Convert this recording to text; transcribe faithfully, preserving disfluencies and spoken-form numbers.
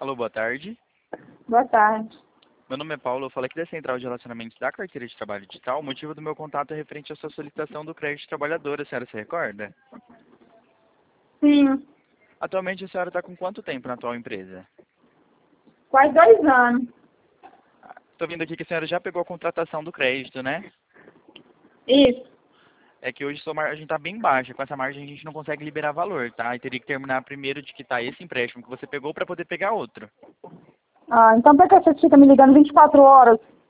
Alô, boa tarde. Boa tarde. Meu nome é Paulo, eu falo aqui da Central de Relacionamentos da Carteira de Trabalho Digital. O motivo do meu contato é referente à sua solicitação do crédito trabalhadora, a senhora se recorda? Sim, Atualmente a senhora está com quanto tempo na atual empresa? quase dois anos. Estou vendo aqui que a senhora já pegou a contratação do crédito, né? Isso. É que hoje sua margem está bem baixa, com essa margem a gente não consegue liberar valor, tá? E teria que terminar primeiro de quitar esse empréstimo que você pegou para poder pegar outro. Ah, então por que você fica me ligando vinte e quatro horas?